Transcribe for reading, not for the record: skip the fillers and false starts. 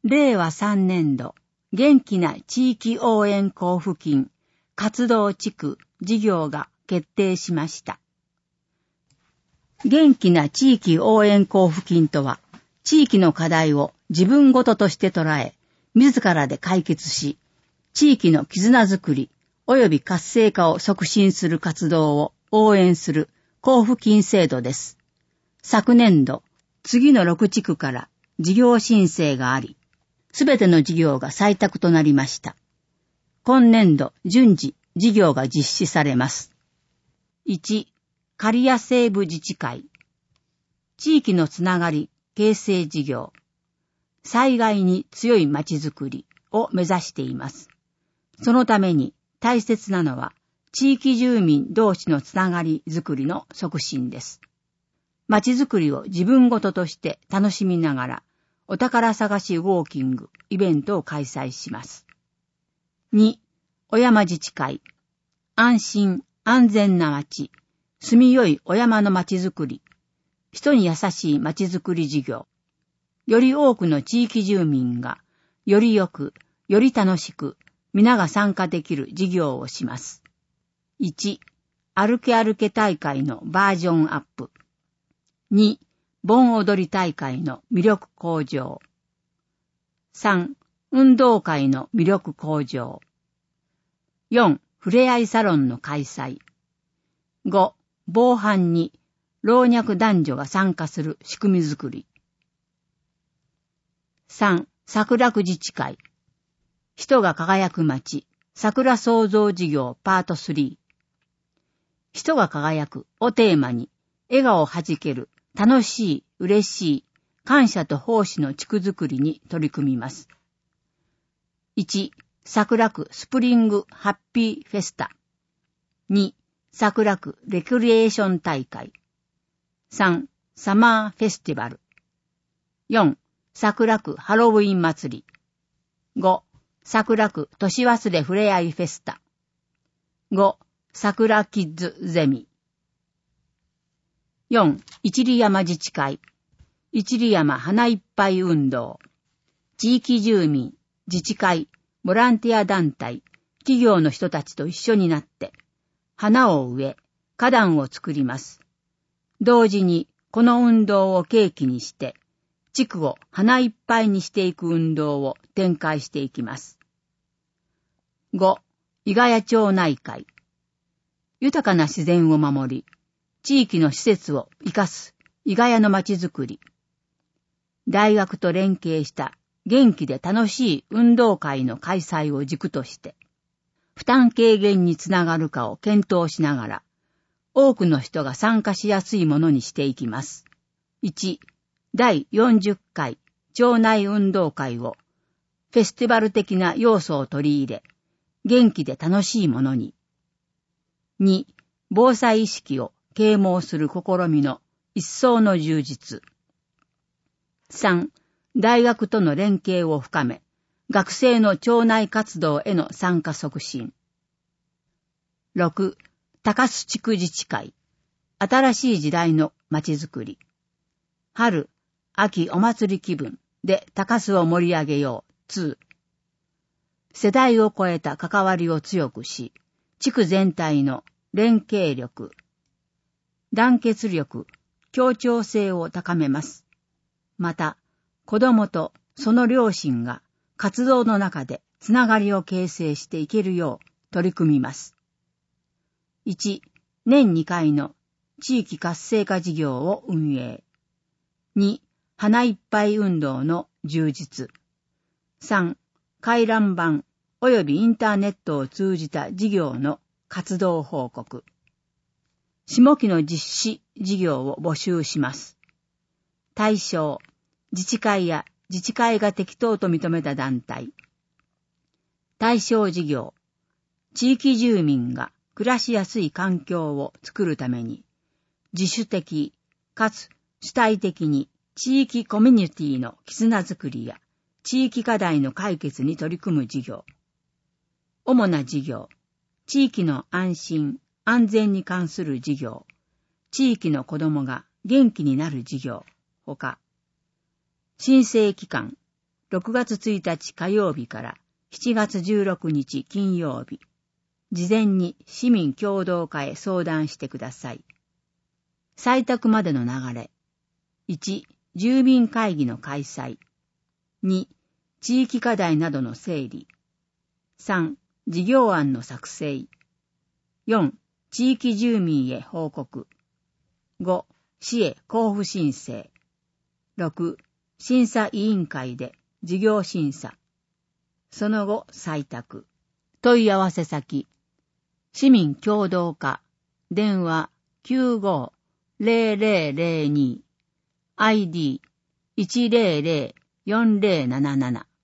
令和3年度、元気な地域応援交付金、活動地区事業が決定しました。元気な地域応援交付金とは、地域の課題を自分ごととして捉え、自らで解決し、地域の絆づくり及び活性化を促進する活動を応援する交付金制度です。昨年度、次の6地区から事業申請があり、すべての事業が採択となりました。今年度、順次、事業が実施されます。1、刈谷西部自治会。地域のつながり、形成事業。災害に強いまちづくりを目指しています。そのために大切なのは、地域住民同士のつながりづくりの促進です。まちづくりを自分ごととして楽しみながら、お宝探しウォーキング、イベントを開催します。2、小山自治会。安心、安全な町。住みよいお山のまちづくり。人に優しいまちづくり事業。より多くの地域住民が、よりよく、より楽しく、皆が参加できる事業をします。1、歩け歩け大会のバージョンアップ。2、盆踊り大会の魅力向上。3、運動会の魅力向上。4、ふれあいサロンの開催。5、防犯に老若男女が参加する仕組みづくり。3、桜区自治会。人が輝く街、桜創造事業パート3。人が輝くをテーマに、笑顔をはじける、楽しい、嬉しい、感謝と奉仕の地区づくりに取り組みます。1、桜区スプリングハッピーフェスタ。2、桜区レクリエーション大会。3、サマーフェスティバル。4、桜区ハロウィン祭り。5、桜区年忘れふれあいフェスタ。5、桜キッズゼミ。4、一里山自治会。一里山花いっぱい運動。地域住民、自治会、ボランティア団体、企業の人たちと一緒になって、花を植え、花壇を作ります。同時に、この運動を契機にして、地区を花いっぱいにしていく運動を展開していきます。5、伊ヶ谷町内会。豊かな自然を守り、地域の施設を生かす伊ヶ谷の街づくり。大学と連携した元気で楽しい運動会の開催を軸として、負担軽減につながるかを検討しながら、多くの人が参加しやすいものにしていきます。1、第40回町内運動会をフェスティバル的な要素を取り入れ、元気で楽しいものに。2、防災意識を啓蒙する試みの一層の充実。3、大学との連携を深め、学生の町内活動への参加促進。6、高須地区自治会。新しい時代のまちづくり。春、秋お祭り気分で高須を盛り上げよう。2。世代を超えた関わりを強くし、地区全体の連携力、団結力、協調性を高めます。また、子どもとその両親が活動の中でつながりを形成していけるよう取り組みます。1、年2回の地域活性化事業を運営。2、花いっぱい運動の充実。3、回覧板及びインターネットを通じた事業の活動報告。下期の実施事業を募集します。対象、自治会や自治会が適当と認めた団体。対象事業、地域住民が暮らしやすい環境を作るために、自主的かつ主体的に地域コミュニティの絆づくりや地域課題の解決に取り組む事業。主な事業、地域の安心、安全に関する事業、地域の子どもが元気になる事業、ほか、申請機関、 6月1日火曜日から7月16日金曜日、事前に市民協働課へ相談してください。採択までの流れ。1、住民会議の開催。2、地域課題などの整理。3、事業案の作成。4、地域住民へ報告。5、市へ交付申請。6、審査委員会で事業審査。その後採択。問い合わせ先。市民協働課。電話 95-0002。ID 100-4077